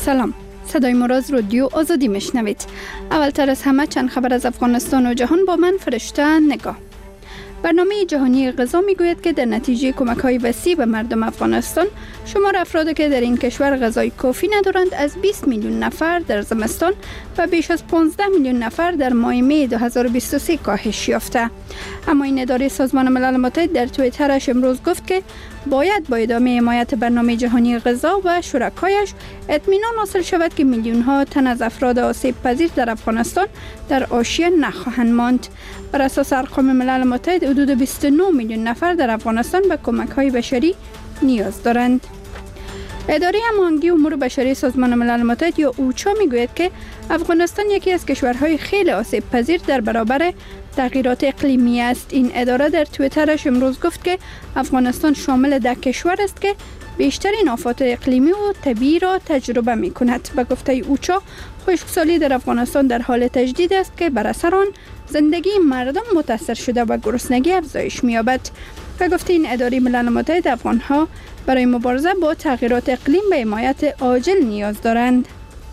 سلام، صدای ما را از رادیو آزادی میشنوید. اولتر از همه چند خبر از افغانستان و جهان با من فرشته نگاه. برنامه جهانی غذا میگوید که در نتیجه کمک‌های وسیع به مردم افغانستان، شمار افرادی که در این کشور غذای کافی ندارند از 20 میلیون نفر در زمستان و بیش از 15 میلیون نفر در ماه می 2023 کاهش یافته. اما این اداره سازمان ملل متحد در توییترش امروز گفت که باید با ادامه حمایت برنامه جهانی غذا و شرکایش اطمینان حاصل شود که میلیون ها تن از افراد آسیب پذیر در افغانستان در حاشیه نخواهند ماند. بر اساس ارقام ملل متحد حدود 29 میلیون نفر در افغانستان به کمک‌های بشری نیاز دارند. اداره هماهنگی امور بشری سازمان ملل متحد یا اوچا میگوید که افغانستان یکی از کشورهای خیلی آسیب پذیر در برابر تغییرات اقلیمی است. این اداره در توییترش امروز گفت که افغانستان شامل 10 کشور است که بیشترین آفات اقلیمی و طبیعی را تجربه می کند. به گفته اوچا، خشکسالی در افغانستان در حال تجدید است که بر اثر آن زندگی مردم متاثر شده و گرسنگی افزایش می یابد. به گفته این اداره ملل متحد، افغانها برای مبارزه با تغییرات اقلیم به حمایت عاجل نیاز دارند.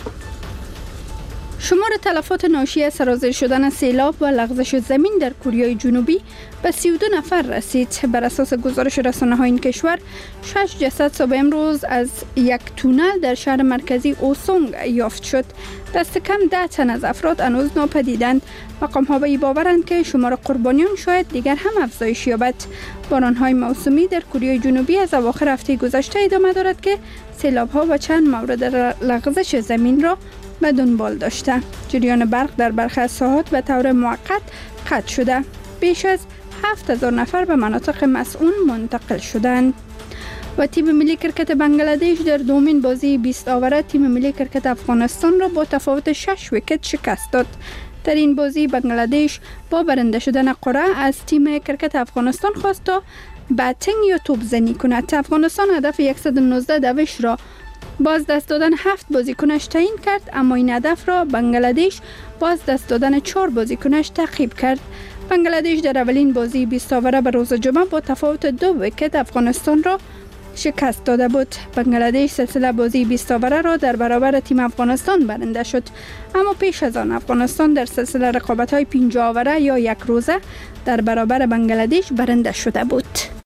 شمار تلفات ناشی از سرازیر شدن سیلاب و لغزش زمین در کره جنوبی به 32 نفر رسید. بر اساس گزارش رسانه‌های این کشور، 6 جسد صبح امروز از یک تونل در شهر مرکزی اوسونگ یافت شد. دست کم 10 تن از افراد هنوز ناپدیدند. مقام‌ها به این باورند که شمار قربانیان شاید دیگر هم افزایش یابد. باران‌های موسمی در کره جنوبی از اواخر هفته گذشته ادامه دارد که سیلاب‌ها و چند مورد لغزش زمین را به دنبال داشته. جریان برق در برخی از ساحات به طور موقت قطع شده. بیش از 7000 نفر به مناطق مسئول منتقل شدند. و تیم ملی کرکت بنگلادش در دومین بازی 20 آوره تیم ملی کرکت افغانستان را با تفاوت 6 ویکت شکست داد. در این بازی بنگلادش با برنده شدن قرعه از تیم کرکت افغانستان خواست تا باتینگ یا توپ زنی کند. افغانستان هدف 119 دوش را باز دست دادن 7 بازیکنش تعیین کرد، اما این هدف را بنگلادش باز دست دادن 4 بازیکنش تعقیب کرد. بنگلادش در اولین بازی 20 آوره به روز جمعه با تفاوت 2 ویکت افغانستان را شکست داده بود. بنگلادش سلسله بازی 20 آوره را در برابر تیم افغانستان برنده شد، اما پیش از آن افغانستان در سلسله رقابت‌های 50 آوره یا یک روزه در برابر بنگلادش برنده شده بود.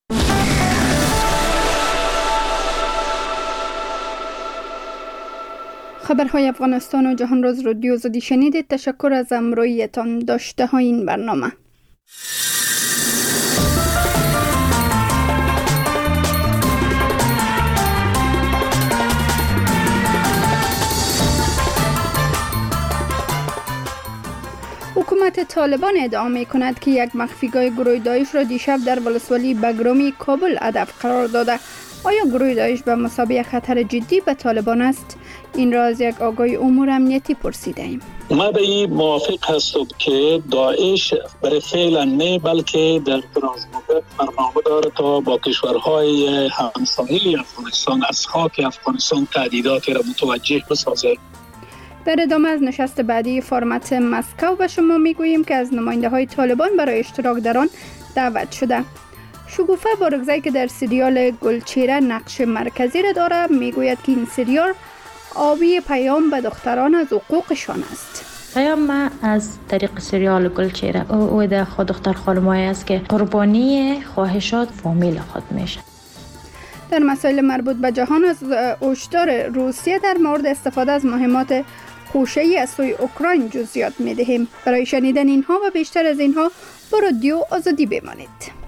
خبرهای افغانستان و جهان روز رادیو آزادی شنیدید. تشکر از همراهیتان. داشته های این برنامه. حکومت طالبان ادعا می کند که یک مخفیگاه گروه داعش را دیشب در ولسوالی بگرامی کابل هدف قرار داده. آیا گروه داعش به مثابه خطر جدی به طالبان است؟ این را از یک آگاه امور امنیتی پرسیدیم. ما به این موافق هستم که داعش برای فعلا نه، بلکه در دراز مدت برنامه داره تا با کشورهای همسایه افغانستان از خاک افغانستان تهدیداتی را متوجه بسازد. در ادامه از نشست بعدی فرمت مسکو به شما میگوییم که از نماینده های طالبان برای اشتراک در آن دعوت شده. شگوفه بارگزایی که در سریال گلچهره نقش مرکزی را دارد میگوید که این سریال آبی پیام به دختران از حقوقشان است. پیام از طریق سریال گلچهره او در خود دختر خانمایی است که قربانی خواهشات فامیل خود میشه. در مسائل مربوط به جهان از هشدار روسیه در مورد استفاده از مهمات خوشه‌ای از سوی اوکراین جزئیات می‌دهیم. برای شنیدن اینها و بیشتر از اینها با رادیو آزادی بمانید.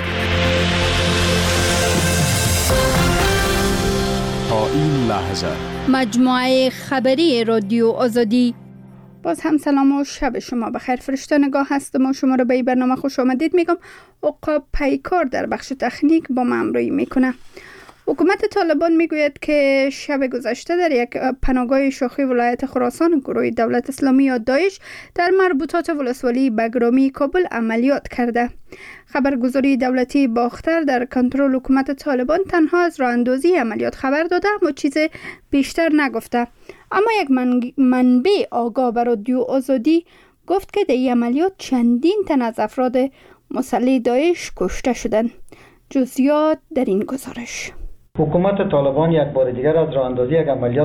تا این لحظه مجموعه خبری رادیو آزادی. باز هم سلام و شب شما بخیر. فرشته نگاه هستم و شما را به این برنامه خوش آمدید میگم. عقاب پیکار در بخش تکنیک با من همراهی میکنه. حکومت طالبان میگوید که شب گذشته در یک پناهگاه شاخی ولایت خراسان گروه دولت اسلامی یا داعش در مربوطات ولسوالی بگرامی کابل عملیات کرده. خبرگزاری دولتی باختر در کنترل حکومت طالبان تنها از راه اندازی عملیات خبر داده اما چیز بیشتر نگفته. اما یک منبع آگاه به رادیو آزادی گفت که در این عملیات چندین تن از افراد مسلح داعش کشته شدند. جزئیات در این گزارش. حکومت طالبان یک بار دیگر از راه اندازی یک عملیات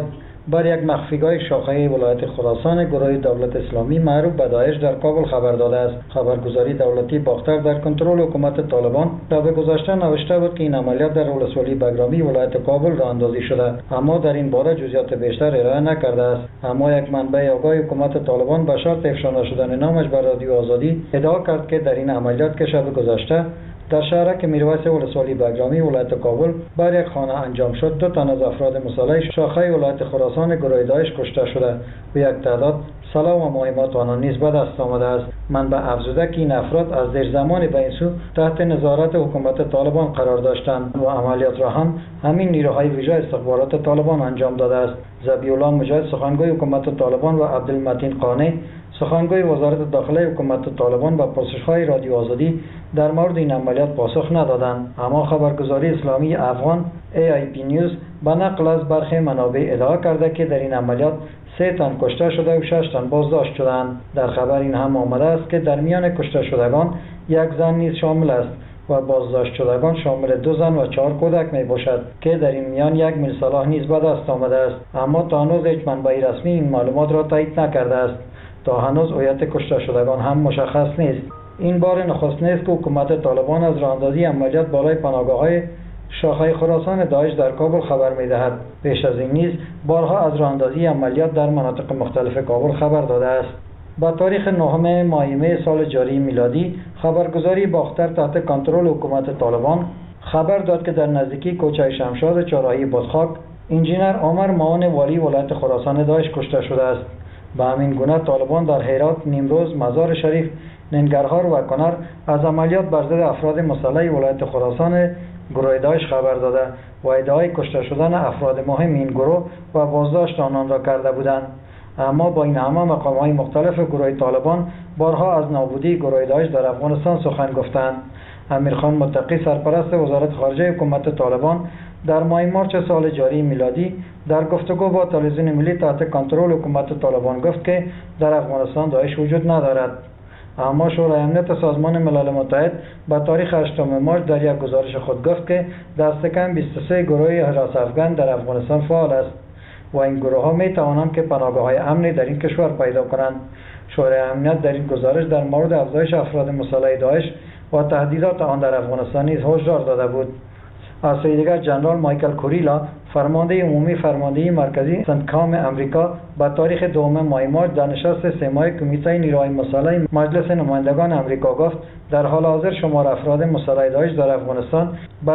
بر یک مخفیگاه شاخه ولایت خراسان گروه دولت اسلامی معروف به داعش در کابل خبر داده است. خبرگزاری دولتی باختر در کنترل حکومت طالبان شب گذشته نوشته بود که این عملیات در ولسوالی بگرامی ولایت کابل راه اندازی شده، اما در این باره جزئیات بیشتر ارائه نکرده است. اما یک منبع آگاه حکومت طالبان به شرط افشا نشدن نامش بر رادیو آزادی ادعا کرد که در این عملیات که شب گذشته در شهرک میرویس ولسوالی بگرامی ولایت کابل بر یک خانه انجام شد، 2 تن از افراد مسلح شاخه ولایت خراسان گروه داعش کشته شده و یک تعداد سلاح و مهمات آنان نیز به دست آمده است. منبع افزوده که این افراد از دیر زمانی به این سو تحت نظارت حکومت طالبان قرار داشتند و عملیات را همین نیروهای ویژه استخبارات طالبان انجام داده است. ذبیح‌الله مجاهد سخنگوی حکومت طالبان و عبدالمتین قانی سخنگوی وزارت داخله حکومت طالبان با پرسش‌های رادیو آزادی در مورد این عملیات پاسخ ندادند. اما خبرگزاری اسلامی افغان AIP نیوز به نقل از برخی منابع ادعا کرده که در این عملیات 3 تن کشته شده و 6 تن بازداشت شدند. در خبر این هم آمده است که در میان کشته شدگان 1 زن نیز شامل است و بازداشت شدگان شامل 2 زن و 4 کودک می باشد که در این میان 1 میل سلاح نیز به دست آمده است. اما تا هنوز هیچ منبع رسمی این معلومات را تایید نکرده است. تا هنوز هویت کشته شدگان هم مشخص نیست. این بار نخست نیست که حکومت طالبان از راه‌اندازی عملیات بالای پناهگاه‌های شاخه خراسان داعش در کابل خبر می‌دهد. پیش از این نیز بارها از راه‌اندازی عملیات در مناطق مختلف کابل خبر داده است. با تاریخ 9 ماه می سال جاری میلادی خبرگزاری باختر تحت کنترل حکومت طالبان خبر داد که در نزدیکی کوچه شمشاد چهارراهی بادخاک انجینر عمر معاون والی ولایت خراسان داعش کشته شده است. به همین گونه طالبان در هرات، نیمروز، مزار شریف، ننگرهار و کنر از عملیات بر ضد افراد مسلح ولایت خراسان گروه داعش خبر داده و ادعای کشته شدن افراد مهم این گروه و بازداشت آنان را کرده بودند. اما با این همه مقام‌های مختلف گروه طالبان بارها از نابودی گروه داعش در افغانستان سخن گفتند. امیرخان متقی سرپرست وزارت خارجه حکومت طالبان در ماه مارس سال جاری میلادی در گفتگو با تلویزیون ملی تحت کنترل حکومت طالبان گفت که در افغانستان داعش وجود ندارد. اما شورای امنیت سازمان ملل متحد با تاریخ 8 مارس در یک گزارش خود گفت که دست کم 23 گروه حراس افغان در افغانستان فعال است و این گروه ها می توانند که پناهگاه‌های امنی در این کشور پیدا کنند. شورای امنیت در این گزارش در مورد افزایش افراد مسلح داعش و تهدیدات آن در افغانستان نیز هشدار داده بود. از سوی دیگر جنرال مایکل کوریلا فرمانده عمومی فرماندهی مرکزی سنتکام امریکا با تاریخ 2 ماه مارس در نشست 3 ماهه کمیته نیروهای مسلح مجلس نمایندگان امریکا گفت در حال حاضر شمار افراد مسلح داعش در افغانستان به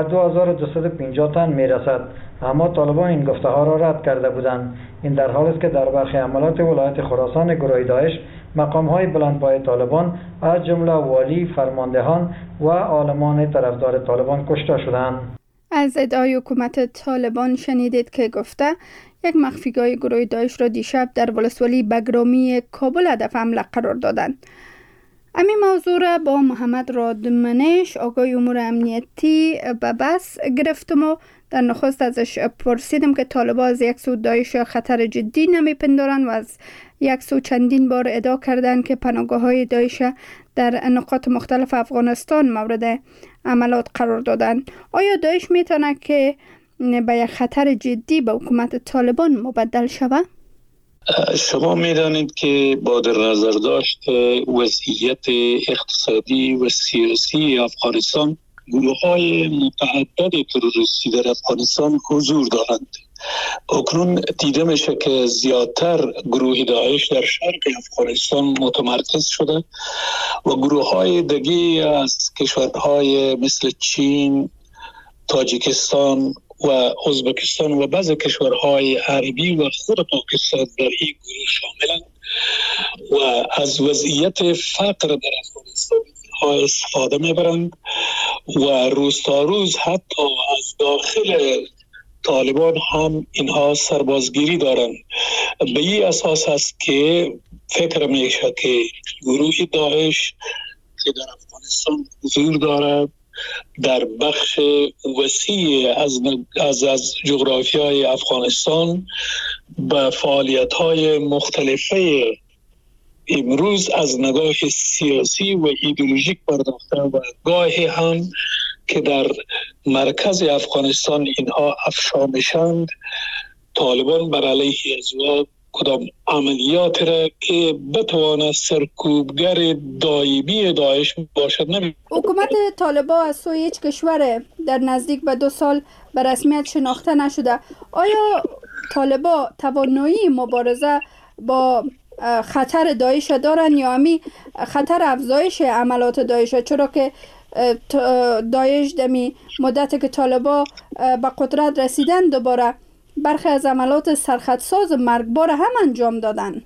2250 تن میرسد. اما طالبان این گفته‌ها را رد کرده بودند. این در حالی است که در برخی عملیات ولایت خراسان گروه داعش مقام‌های بلندپایه طالبان از جمله والی، فرماندهان و عالمان طرفدار طالبان کشته شدند. از ادعای حکومت طالبان شنیدید که گفته یک مخفیگاه گروه داعش را دیشب در ولسوالی بگرامی کابل هدف حمله قرار دادند. امی موضوع را با محمد رادمنش آقای امور امنیتی به بس گرفتم و در نخست ازش پرسیدم که طالبان از یک سو داعش خطر جدی نمیپندارند و از یک سو چندین بار ادعا کردند که پناهگاه‌های داعش در نقاط مختلف افغانستان مورد عملیات قرار دادند. آیا داعش میتونه که به یک خطر جدی به حکومت طالبان مبدل شود؟ شما میدانید که با در نظر داشت وضعیت اقتصادی و سیاسی افغانستان گروه‌های متعدد تروریستی در افغانستان حضور دارند. اکنون دیده میشه که زیادتر گروه داعش در شرق افغانستان متمرکز شده و گروه‌های دیگه از کشورهای مثل چین، تاجیکستان و ازبکستان و بعضی کشورهای عربی و خود پاکستان در این گروه شاملند و از وضعیت فقر در افغانستان استفاده میبرند و روز تا روز حتی از داخل طالبان هم اینها سربازگیری دارند. به این اساس است که فکر میشه که گروه داعش که در افغانستان حضور دارد در بخش وسیع از جغرافیای افغانستان به فعالیت‌های مختلفه امروز از نگاه سیاسی و ایدئولوژیک پرداخته و گاهی هم که در مرکز افغانستان اینها افشا میشند طالبان بر علیه ازوا کدام عملیات را که بتواند سرکوبگر دایمی داعش باشد نمی. حکومت طالبان از سوی هیچ کشور در نزدیک به 2 سال به رسمیت شناخته نشده. آیا طالبان توانایی مبارزه با خطر داعش دارن یا همی خطر افزایش عملات داعش؟ چرا که داعش دمی مدت که طالبان به قدرت رسیدن دوباره برخی از عملات سرخطساز مرگبار هم انجام دادن.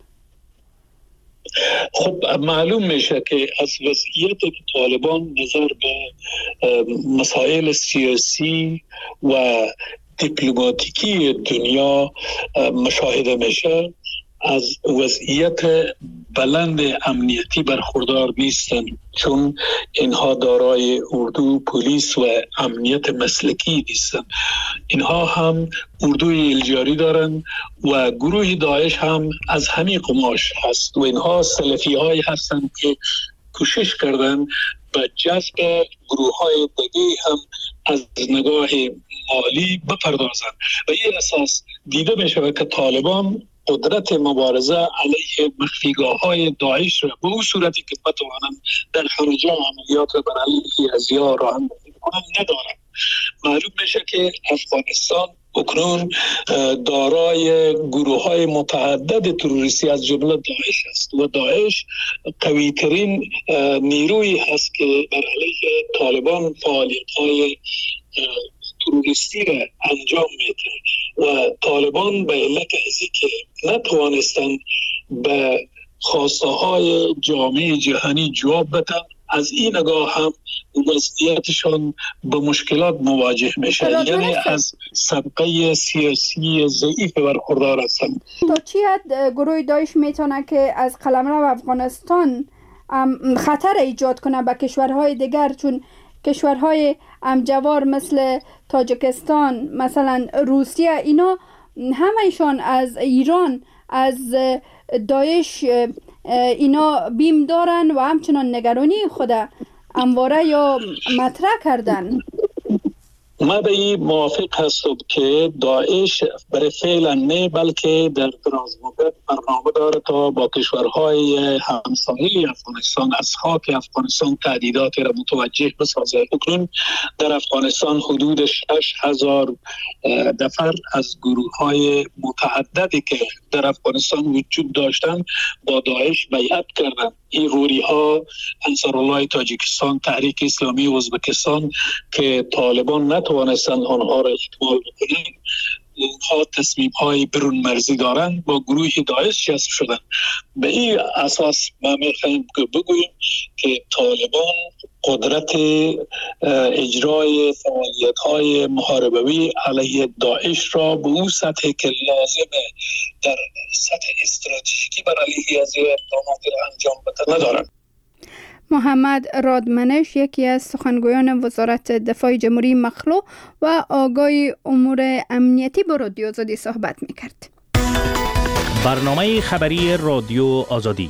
خب معلوم میشه که از وضعیتی که طالبان نظر به مسائل سیاسی و دیپلماتیکی دنیا مشاهده میشه، از وضعیت بلند امنیتی برخوردار نیستند، چون اینها دارای اردو، پلیس و امنیت مسلکی نیستند. اینها هم اردوی الجاری دارند و گروه داعش هم از همین قماش هست و اینها سلفی های هستند که کوشش کردند به جذب گروه های دیگه هم از نگاه مالی بپردازند و این اساس دیده می شود که طالبان قدرت مبارزه علیه مخفیگاه‌های داعش را به اون صورتی که بتوانند در خارجه عملیات را بر علیه ازیا راه اندازی کنند ندارند. معلوم میشه که افغانستان اکنون دارای گروه‌های متعدد تروریستی از جمله داعش است و داعش قوی‌ترین نیروی هست که بر علیه طالبان فعالیت‌های تروریستی را انجام میده و طالبان به علت ازی که نتوانستند به خواسته های جامعه جهانی جواب بدن، از این نگاه هم وضعیتشان به مشکلات مواجه میشه، یعنی از سابقه سیاسی ضعیف برخوردار هستند. تا چی حد گروه داعش میتونه که از قلمرو افغانستان خطر ایجاد کنه به کشورهای دیگر؟ چون کشورهای همجوار مثل تاجیکستان، مثلا روسیه، اینا همه‌شان از ایران، از داعش اینا بیم دارن و همچنان نگرانی خود همواره یا مطرح کردن. ما به این موافق هستم که داعش برای فعلا نه بلکه در دراز مدت برنامه داره تا با کشورهای همسایه افغانستان از خاک افغانستان تهدیدات را متوجه بسازد. اکنون در افغانستان حدود 6,000 نفر از گروه‌های متعددی که در افغانستان وجود داشتند با داعش بیعت کردند. این غوری‌ها انصارالله تاجیکستان، تحریک اسلامی ازبکستان که طالبان نتوانستند آنها را اکمال بکنند، اونها تصمیم‌های برون مرزی دارند، با گروه داعش جذب شدند. به این اساس ما می‌خواهیم که بگوییم که طالبان قدرت اجرای فعالیت‌های محاربوی علیه داعش را به اون سطحی که لازمه در سطح استراتژیکی بر علیه از اقدامات را انجام بده ندارند. محمد رادمنش یکی از سخنگویان وزارت دفاع جمهوری مخلو و آگاه امور امنیتی با رادیو آزادی صحبت می‌کرد. برنامه خبری رادیو آزادی.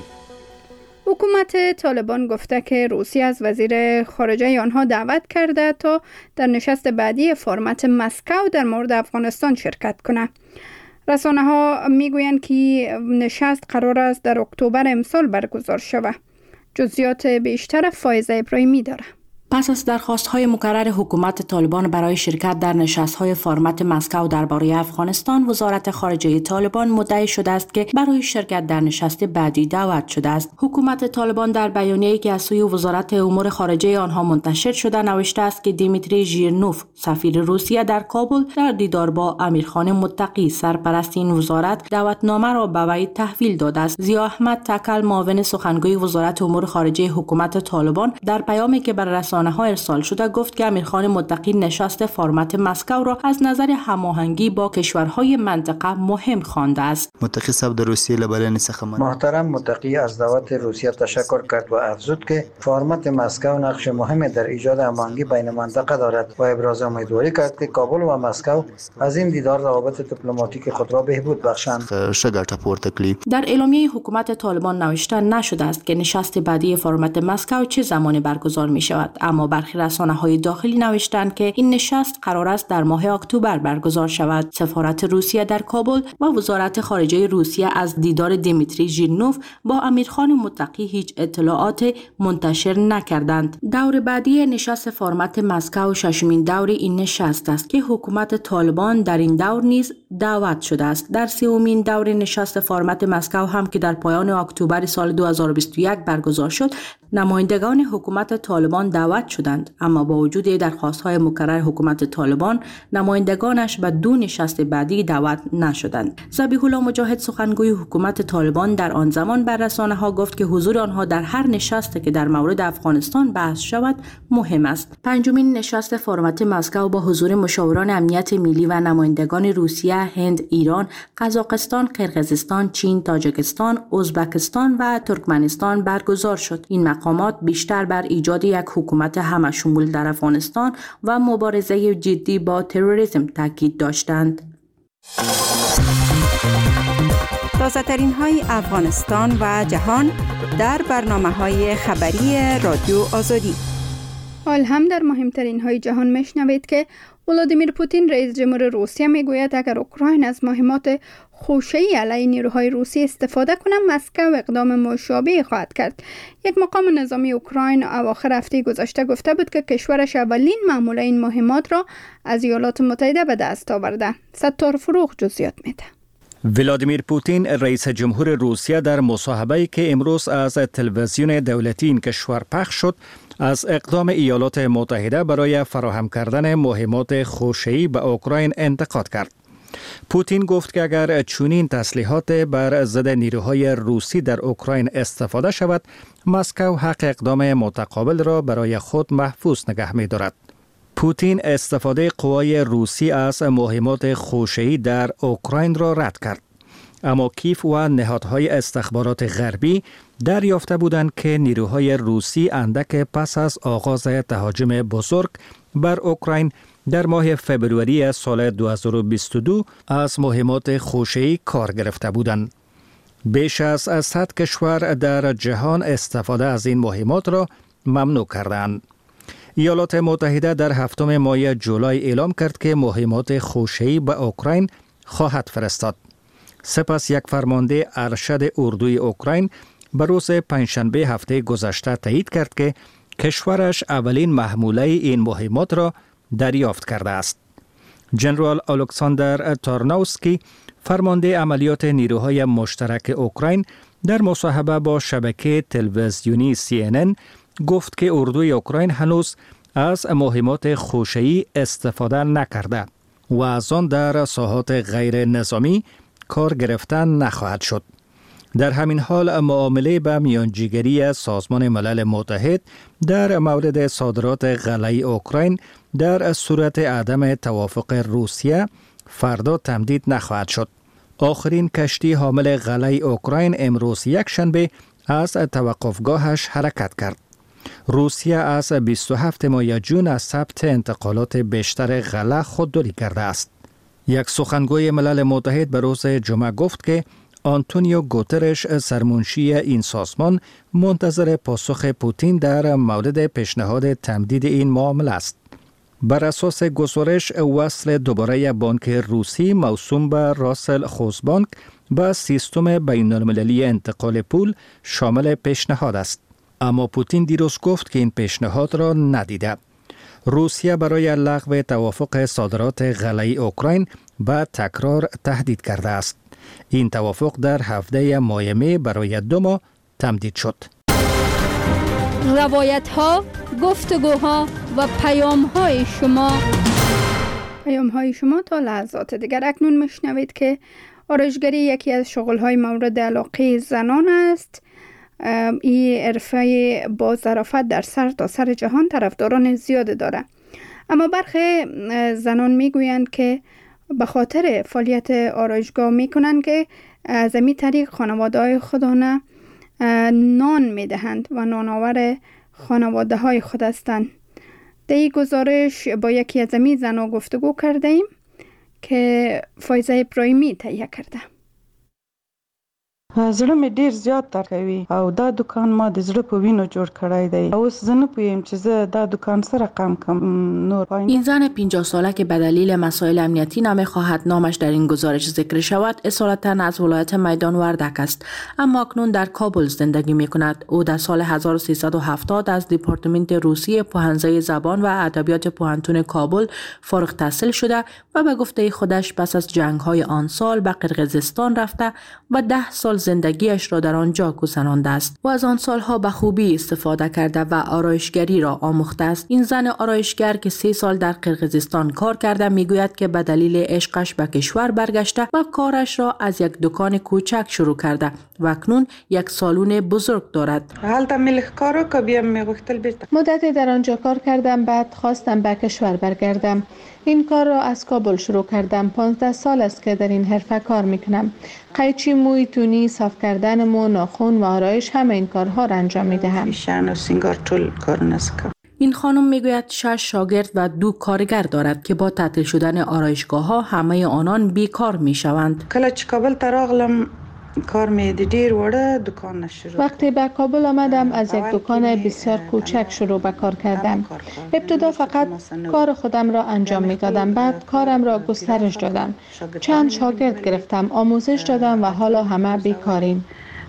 حکومت طالبان گفته که روسیه از وزیر خارجه آنها دعوت کرده تا در نشست بعدی فرمت مسکو در مورد افغانستان شرکت کنه. رسانه ها میگویند که نشست قرار است در اکتبر امسال برگزار شود. جزئیات بیشتر فایزه ابراهیمی داره. پس از درخواست‌های مکرر حکومت طالبان برای شرکت در نشست‌های فرمت مسکو درباره افغانستان، وزارت خارجه طالبان مدعی شده است که برای شرکت در نشست بعدی دعوت شده است. حکومت طالبان در بیانیه‌ای که از سوی وزارت امور خارجه آنها منتشر شده نوشته است که دیمیتری ژیرنوف، سفیر روسیه در کابل، در دیدار با امیرخان متقی، سرپرست این وزارت، دعوتنامه را به وی تحویل داده است. ضیا احمد تکل، معاون سخنگوی وزارت امور خارجه حکومت طالبان، در پیامی که بر رسانه‌ها ارسال شده گفت که امیرخان متقی نشست فرمت مسکو را از نظر هماهنگی با کشورهای منطقه مهم خوانده است. متقی صاحب در روسیه لبرانی محترم متقی از دعوت روسیه تشکر کرد و افزود که فرمت مسکو نقش مهمی در ایجاد هماهنگی بین منطقه دارد و ابراز امیدواری کرد که کابل و مسکو از این دیدار روابط دیپلماتیک خود را بهبود بخشند. در اعلامیه حکومت طالبان نوشته نشده است که نشست بعدی فرمت مسکو چه زمانی برگزار می شود، اما برخی رسانه‌های داخلی نوشتند که این نشست قرار است در ماه اکتبر برگزار شود. سفارت روسیه در کابل و وزارت خارجه روسیه از دیدار دیمیتری ژیرنوف با امیرخان متقی هیچ اطلاعات منتشر نکردند. دور بعدی نشست فرمت مسکو ششمین دور این نشست است که حکومت طالبان در این دور نیز دعوت شده است. در سومین دور نشست فرمت مسکو هم که در پایان اکتبر سال 2021 برگزار شد، نمایندگان حکومت طالبان دعوت شدند، اما با وجود درخواست‌های مکرر حکومت طالبان، نمایندگانش به دو نشست بعدی دعوت نشدند. ذبیح الله مجاهد سخنگوی حکومت طالبان در آن زمان بر رسانه‌ها گفت که حضور آنها در هر نشستی که در مورد افغانستان بحث شود مهم است. پنجمین نشست فرمت مسکو با حضور مشاوران امنیت ملی و نمایندگان روسیه، هند، ایران، قزاقستان، قرقیزستان، چین، تاجیکستان، ازبکستان و ترکمنستان برگزار شد. این مقامات بیشتر بر ایجاد یک حکومت همشمول در افغانستان و مبارزه جدی با تروریسم تاکید داشتند. تازه‌ترین های افغانستان و جهان در برنامه‌های خبری رادیو آزادی. حال هم در مهمترین های جهان میشنوید که ولادیمیر پوتین رئیس جمهور روسیه میگوید اگر اوکراین از مهمات خوشه‌ای علیه نیروهای روسی استفاده کنند، مسکو اقدام مشابه خواهد کرد. یک مقام نظامی اوکراین اواخر هفته گذشته گفته بود که کشورش اولین مامور این مهمات را از ایالات متحده به دست آورده. ستار فروغ جزئیات میده. ولادیمیر پوتین رئیس جمهور روسیه در مصاحبه‌ای که امروز از تلویزیون دولتی این کشور پخش شد، از اقدام ایالات متحده برای فراهم کردن مهمات خوشه‌ای به اوکراین انتقاد کرد. پوتین گفت که اگر چنین تسلیحات بر ضد نیروهای روسی در اوکراین استفاده شود، مسکو حق اقدام متقابل را برای خود محفوظ نگه می‌دارد. پوتین استفاده قوای روسی از مهمات خوشه‌ای در اوکراین را رد کرد. اما کیف و نهادهای استخبارات غربی دریافته بودند که نیروهای روسی اندک پس از آغاز تهاجم بزرگ بر اوکراین در ماه فبروری سال 2022 از مهمات خوشه‌ای کار گرفته بودند. بیش از 100 کشور در جهان استفاده از این مهمات را ممنوع کردند. ایالات متحده در 7 ماه جولای اعلام کرد که مهمات خوشه‌ای به اوکراین خواهد فرستاد. سپس یک فرمانده ارشد اردوی اوکراین به روز پنجشنبه هفته گذشته تایید کرد که کشورش اولین محموله این مهمات را دریافت کرده است. جنرال الکساندر تارنوسکی، فرمانده عملیات نیروهای مشترک اوکراین، در مصاحبه با شبکه تلویزیونی CNN گفت که اردوی اوکراین هنوز از مهمات خوشه‌ای استفاده نکرده و از آن در ساحات غیر نظامی کار گرفتن نخواهد شد. در همین حال معامله به میانجیگری سازمان ملل متحد در مورد صادرات غله اوکراین در صورت عدم توافق روسیه فردا تمدید نخواهد شد. آخرین کشتی حامل غله اوکراین امروز یکشنبه از توقفگاهش حرکت کرد. روسیه از 27 ماه جون از ثبت انتقالات بیشتر غله خودداری کرده است. یک سخنگوی ملل متحد به روز جمعه گفت که آنتونیو گوترش، سرمنشی این سازمان، منتظر پاسخ پوتین در مورد پیشنهاد تمدید این معامله است. بر اساس گزارش، وصل دوباره بانک روسی موسوم به راسل خوزبانک به سیستم بین‌المللی انتقال پول شامل پیشنهاد است. اما پوتین دیروز گفت که این پیشنهاد را ندیده. روسیه برای لغو توافق صادرات غله اوکراین به تکرار تهدید کرده است. این توافق در هفته مای می برای 2 ماه تمدید شد. روایت‌ها، گفتگوها و پیام‌های شما تا لحظات دیگر. اکنون میشنوید که آرایشگری یکی از شغل‌های مورد علاقه زنان است. این حرفه با ظرافت در سرتاسر جهان طرفداران زیاد داره، اما برخی زنان میگویند که به خاطر فعالیت آرایشگاه میکنند که از این طریق خانواده‌های خودانه نان میدهند و نانآور خانواده های خود هستند. در این گزارش با یکی از این زنان گفتگو کرده ایم که فایزه ابراهیمی تهیه کرده. زړه مې ډیر زیات درد کوي او دا دکان ما د زړه په وینو جوړ کړی دی. اوس زه نه پوهیم چې زه دا دکان سره رقم کم نور. این زن 50 ساله که به دلیل مسائل امنیتی نمیخواهد نامش در این گزارش ذکر شود، اصالتا از ولایت میدان وردک است، اما اکنون در کابل زندگی میکند. او در سال 1370 از دپارتمنت روسی پوهنځی زبان و ادبیات پوهنتون کابل فارغ التحصیل شده و به گفته خودش پس از جنگ‌های آن سال به قرقیزستان رفته و 10 سال زندگیش را در آنجا گذرانده است و از آن سالها به خوبی استفاده کرده و آرایشگری را آموخته است. این زن آرایشگر که 3 سال در قرقیزستان کار کرده میگوید که به دلیل عشقش به کشور برگشته و کارش را از یک دکان کوچک شروع کرده و اکنون یک سالن بزرگ دارد. مدتی در آنجا کار کردم، بعد خواستم به کشور برگردم. این کار را از کابل شروع کردم. 15 سال است که در این حرفه کار میکنم. قیچی موی، تونی، صاف کردن مو، ناخن و آرایش، همه این کارها را انجام میدهم. این خانم میگوید 6 شاگرد و 2 کارگر دارد که با تعطیل شدن آرایشگاه ها همه آنان بیکار میشوند. وقتی به کابل آمدم از یک دکان بسیار کوچک شروع به کار کردم. ابتدا فقط کار خودم را انجام می دادم، بعد کارم را گسترش دادم. چند شاگرد گرفتم، آموزش دادم و حالا همه بیکاریم.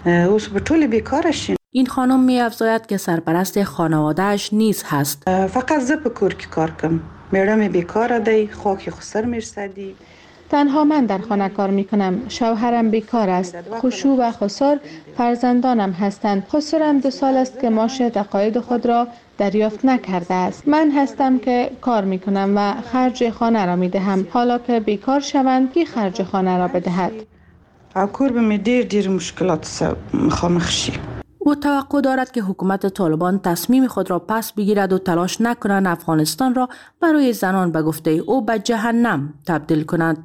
این خانم می افزاید که سرپرست خانوادهش نیز هست. فقط زه په کور کې کار کوم. میړه مې بیکاره دی، خاک خسر میرسدی. تنها من در خانه کار می کنم. شوهرم بیکار است. خشوع و خسار فرزندانم هستند. خسرم 2 سال است که معاش تقاعد خود را دریافت نکرده است. من هستم که کار می کنم و خرج خانه را می دهم. حالا که بیکار شوند کی خرج خانه را بدهد؟ کور به می دیر مشکلات مخامخ شي. او توقع دارد که حکومت طالبان تصمیم خود را پس بگیرد و تلاش نکنند افغانستان را برای زنان به گفته او به جهنم تبدیل کند.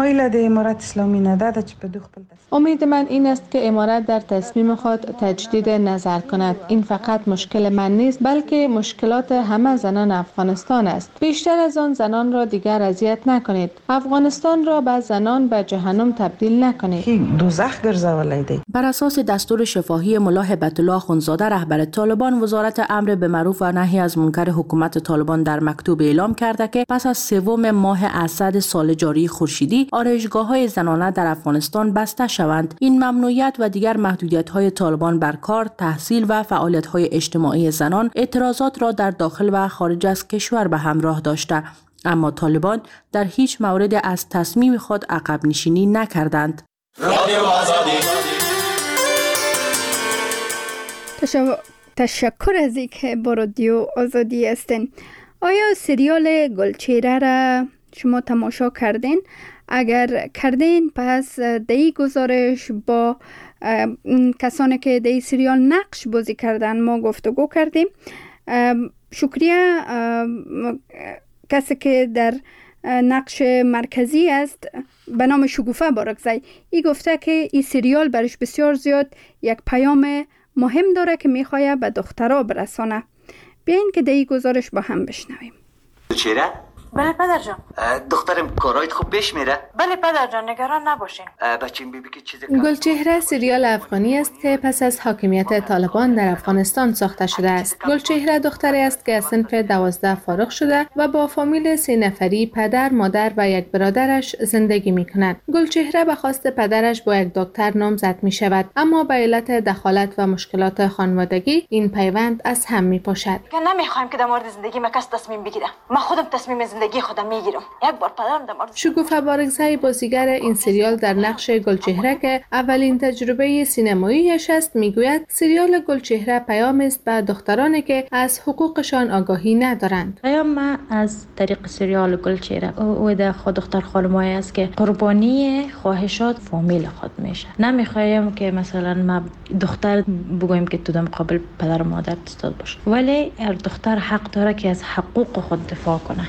امید من این است که امارت در تصمیم خود تجدید نظر کند. این فقط مشکل من نیست بلکه مشکلات همه زنان افغانستان است. بیشتر از آن زنان را دیگر اذیت نکنید. افغانستان را به زنان به جهنم تبدیل نکنید. دوزخ گرځولای دی. بر اساس دستور شفاهی ملا هبت الله اخوندزاده رهبر طالبان، وزارت امر به معروف و نهی از منکر حکومت طالبان در مکتوب اعلام کرده که پس از 3 ماه اسد سال جاری خورشیدی آرایشگاه‌های زنانه در افغانستان بسته شوند. این ممنوعیت و دیگر محدودیت‌های طالبان بر کار، تحصیل و فعالیت‌های اجتماعی زنان اعتراضات را در داخل و خارج از کشور به همراه داشته، اما طالبان در هیچ مورد از تصمیم خود عقب نشینی نکردند. تشکر از اینکه با رادیو آزادی هستین. آیا سریال گلچهره را شما تماشا کردین؟ اگر کردین پس دی گزارش با کسانی که دی سریال نقش بازی کردن ما گفتگو کردیم. شکریه کسی که در نقش مرکزی است به نام شگوفه بارکزی. ای گفته که این سریال برش بسیار زیاد یک پیام مهم داره که میخواه به دخترها برسانه. بیاین که دی گزارش با هم بشنویم. چرا؟ بله پدر جان. دخترم کارایت خوب پیش میره؟ بله پدر جان، نگران نباشین. بچه‌م بیبی که چیز گلچهره سریال افغانی است که پس از حاکمیت طالبان در افغانستان ساخته شده است. گلچهره دختری است که از صنف 12 فارغ شده و با فامیل 3 نفری پدر، مادر و یک برادرش زندگی می‌کند. گلچهره به خواست پدرش با یک دکتر نامزد می‌شود، اما به علت دخالت و مشکلات خانوادگی این پیوند از هم می‌پاشد. نمی‌خوایم که در مورد زندگی من کس تصمیم بگیره. من خودم تصمیم زندگی خودم میگیرم. یک بار پدرم در مورد شگوفه بارکزی بازیگر این سریال در نقش گلچهره که اولین تجربه سینماییش است میگوید سریال گلچهره پیام است به دخترانی که از حقوقشان آگاهی ندارند. پیام از طریق سریال گلچهره او در خود دختر خانمایی است که قربانی خواهشات فامیل خود میشه. نمیخوایم که مثلا ما دختر بگویم که تو در مقابل پدر و مادر استاد باشه، ولی هر دختر حق داره که از حقوق خود دفاع کنه.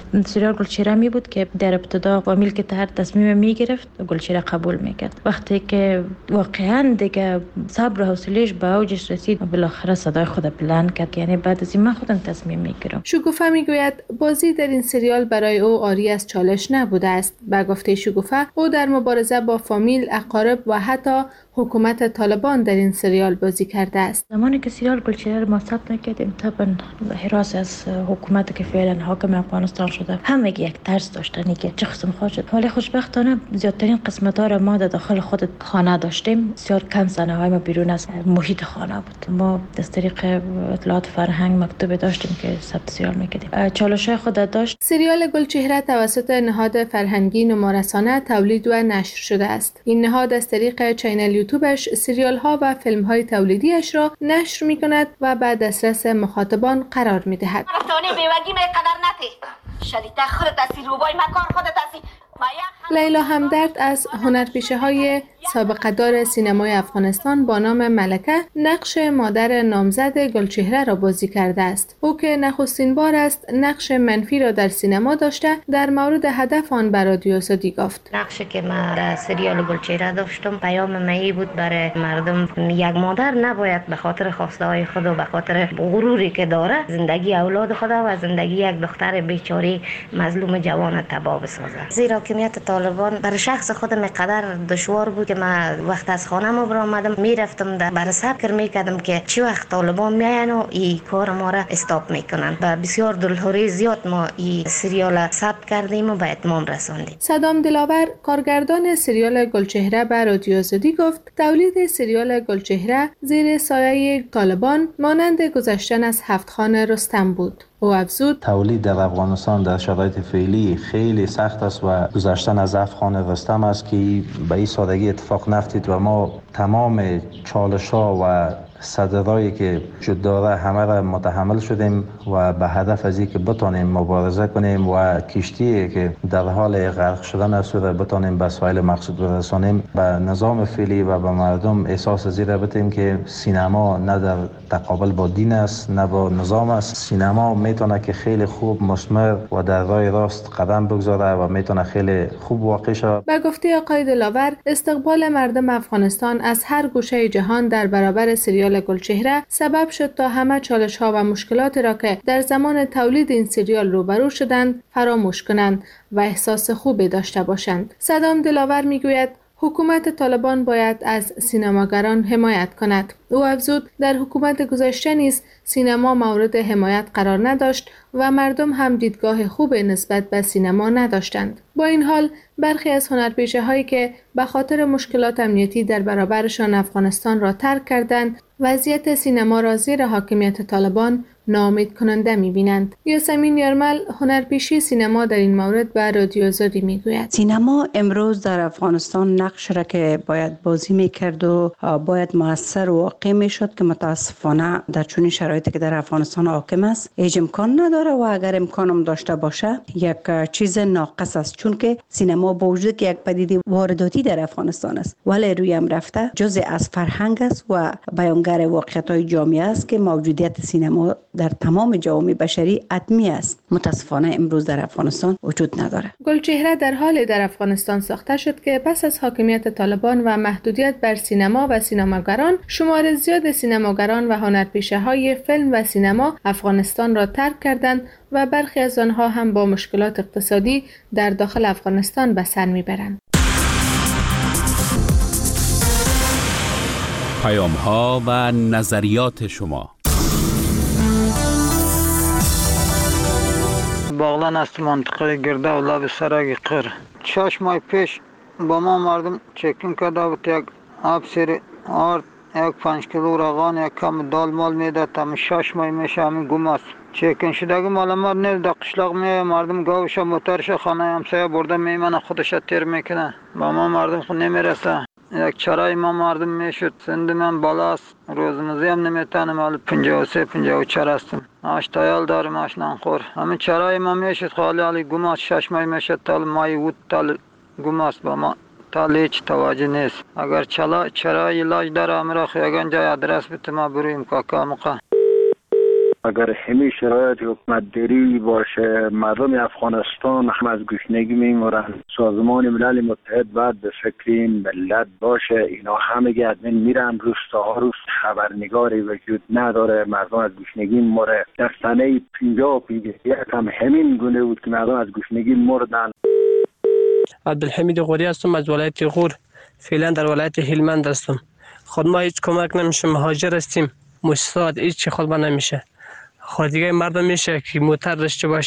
سریال گلچهره می بود که در ابتدا فامیل که هر تصمیم می گرفت گلچهره قبول میکرد. وقتی که واقعا دیگه صبر و حوصله‌اش به اوجش رسید بالاخره صدای خود بلند کرد، یعنی بعد از این من خودم تصمیم میگیرم. شکوفه میگوید بازی در این سریال برای او آری از چالش نبوده است. به گفته شکوفه او در مبارزه با فامیل، اقارب و حتی حکومت طالبان در این سریال بازی کرده است. زمانی که سریال گلچهره ما ثبت نکردیم طبعا حراس از حکومت که فعلا حاکم افغانستان شده همه یک ترس داشتن که چه قسم خواهد شد. ولی خوشبختانه زیادترین قسمت‌ها را ما در داخل خود خانه داشتیم. بسیار کم صحنه‌های ما بیرون از محیط خانه بود. ما از طریق اطلاعات فرهنگ مکتوب داشتیم که ثبت سریال می‌کردیم. چالش‌های خود داشت. سریال گلچهره توسط نهاد فرهنگی نمارسانه تولید و نشر شده است. این نهاد از طریق چینل یوتیوبش سریال ها و فیلم های تولیدیش را نشر می کند و به دسترس مخاطبان قرار می دهد. لیلا همدرد از هنرپیشه‌های سابقه دار سینمای افغانستان با نام ملکه نقش مادر نامزد گلچهره را بازی کرده است. او که نخستین بار است نقش منفی را در سینما داشته در مورد هدف آن به رادیو آزادی گفت. نقشی که من در سریال گلچهره داشتم پیام می بود برای مردم. یک مادر نباید به خاطر خواسته های خود و به خاطر غروری که داره زندگی اولاد خود و زندگی یک دختر بیچاره مظلوم جوان تباه بسازه. زیرا حاکمیت طالبان برای شخص خودم قدر دشوار بود که من وقت از خانه‌ام برآمدم میرفتم برای فکر میکردم که چی وقت طالبان میاین و این کار ما را استاپ میکنن. و بسیار دلهوری زیاد ما این سریال ثبت کردیم و به اتمام رساندیم. صدام دلاور کارگردان سریال گلچهره به رادیو آزادی گفت تولید سریال گلچهره زیر سایه طالبان مانند گذشتن از هفت‌خان رستم بود. او افزود تولید در افغانستان در شرایط فعلی خیلی سخت است و گذشتن از افغان رستم است که به این سادگی اتفاق نیفتید و ما تمام چالش‌ها و صدرایی که وجود داره همه را متحمل شدیم و به هدف از اینکه بتونیم مبارزه کنیم و کشتی که در حال غرق شدن است را بتونیم به ساحل مقصود برسانیم. به نظام فعلی و به مردم احساس از این بدیم که سینما نه در تقابل با دین است نه با نظام است. سینما میتونه که خیلی خوب مثمر و در راه راست قدم بگذاره و میتونه خیلی خوب واقع شود. به گفته آقای دلاور استقبال مردم افغانستان از هر گوشه جهان در برابر سریال گلچهره سبب شد تا همه چالش‌ها و مشکلات را که در زمان تولید این سریال روبرو شدند فراموش کنند و احساس خوبی داشته باشند. صدام دلاور میگوید حکومت طالبان باید از سینماگران حمایت کند. او افزود در حکومت گذشته نیز سینما مورد حمایت قرار نداشت و مردم هم دیدگاه خوب نسبت به سینما نداشتند. با این حال برخی از هنرپیشه‌هایی که به خاطر مشکلات امنیتی در برابرشان افغانستان را ترک کردند وضعیت سینما را زیر حاکمیت طالبان ناامید کننده می‌بینند. یاسمین یارمل هنرپیشه سینما در این مورد به رادیو آزادی میگوید سینما امروز در افغانستان نقش را که باید بازی میکرد و باید مؤثر و واقع میشد که متاسفانه در چنین شرایطی که در افغانستان حاکم است هیچ امکان نداره و اگر امکانم داشته باشه یک چیز ناقص است، چون که سینما با وجود که یک پدیده وارداتی در افغانستان است ولی روی هم رفته جزء از فرهنگ است و بیانگر واقعیت‌های جامعه است که موجودیت سینما در تمام جوامع بشری حتمی است. متاسفانه امروز در افغانستان وجود نداره. گلچهره در حال در افغانستان ساخته شد که پس از حاکمیت طالبان و محدودیت بر سینما و سینماگران شمار زیاد سینماگران و هنرپیشه‌های فیلم و سینما افغانستان را ترک کردند و برخی از آنها هم با مشکلات اقتصادی در داخل افغانستان به سر میبرند. پیام‌ها و نظریات شما. باغلان است منطقه گرده و لب سرک قر. 6 ماه پیش با ما مردم چکین کرده بود یک آب سیر آرد 1 کیلو روغن یک کم دال مال میداد. تا 6 ماه میشه همین گم است. چکین شدگی مال ما نه در قشلاق می مردم گاوش موترش خانه همسایه برده میمنه خودش تیر میکنه. با ما مردم خود نمیرسه. یک چرای ما مردم میشد. سند من بالاست. روزمزی هم نمیتونم. حالا 53 54 هستم. آشتایال دارم آشنان خور. همین چرای ما میشد خالی گم است. 6 ماه میشد تال مای بود تال گم است با ما. تال هیچ توجه نیست. اگر چرای علاج داره امرا خیاگان جای ادرس بده ما بریم کاکا مقا. اگر همین شرایط حکومت داری باشه مردم افغانستان هم از گشنگی میمورن. سازمان ملل متحد باید به فکر این ملت باشه. اینا همه ادمین میرن روستاها روز خبرنگاری وجود نداره، مردم از گشنگی مره. در سنه 50 هم همین گونه بود که مردم از گشنگی مردن. عبدالحمید غوری هستم از ولایت غور، فعلا در ولایت هلمند هستم. خود ما هیچ کمک نمیشه، مهاجر هستیم، مؤسسات هیچ خود ما نمیشه. خود دیگه مردم میشه که موتر داشته باشه